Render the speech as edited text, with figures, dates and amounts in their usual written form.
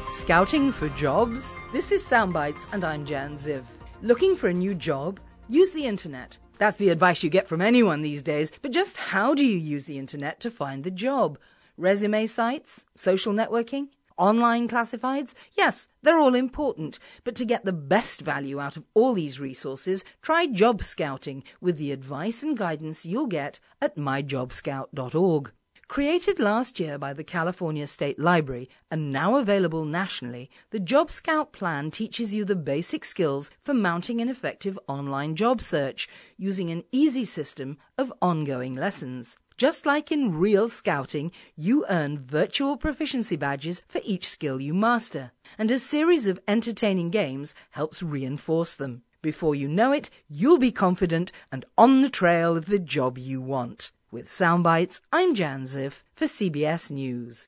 Scouting for jobs? This is Soundbites and I'm Jan Ziv. Looking for a new job? Use the internet. That's the advice you get from anyone these days, but just how do you use the internet to find the job? Resume sites? Social networking? Online classifieds? Yes, they're all important, but to get the best value out of all these resources, try job scouting with the advice and guidance you'll get at myjobscout.org. Created last year by the California State Library and now available nationally, the Job Scout plan teaches you the basic skills for mounting an effective online job search using an easy system of ongoing lessons. Just like in real scouting, you earn virtual proficiency badges for each skill you master, and a series of entertaining games helps reinforce them. Before you know it, you'll be confident and on the trail of the job you want. With Soundbites, I'm Jan Ziv for CBS News.